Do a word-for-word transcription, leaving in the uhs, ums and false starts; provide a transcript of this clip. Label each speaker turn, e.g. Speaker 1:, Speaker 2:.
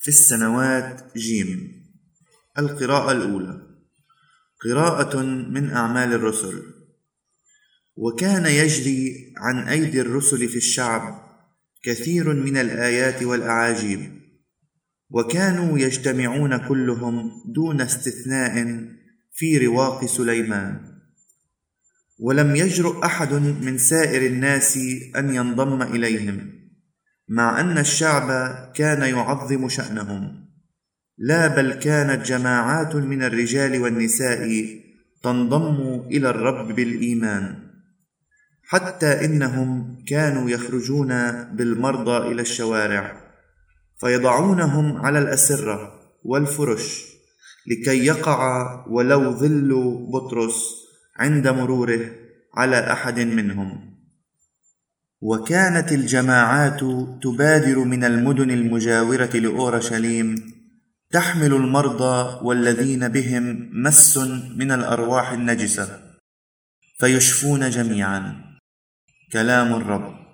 Speaker 1: في السنوات جيم. القراءة الأولى قراءة من أعمال الرسل. وكان يجري عن أيدي الرسل في الشعب كثير من الآيات والأعاجيب، وكانوا يجتمعون كلهم دون استثناء في رواق سليمان، ولم يجرؤ أحد من سائر الناس أن ينضم إليهم، مع أن الشعب كان يعظم شأنهم. لا بل كانت جماعات من الرجال والنساء تنضم إلى الرب بالإيمان، حتى إنهم كانوا يخرجون بالمرضى إلى الشوارع فيضعونهم على الأسرة والفرش لكي يقع ولو ظل بطرس عند مروره على أحد منهم. وكانت الجماعات تبادر من المدن المجاورة لأورشليم تحمل المرضى والذين بهم مس من الأرواح النجسة فيشفون جميعا. كلام الرب.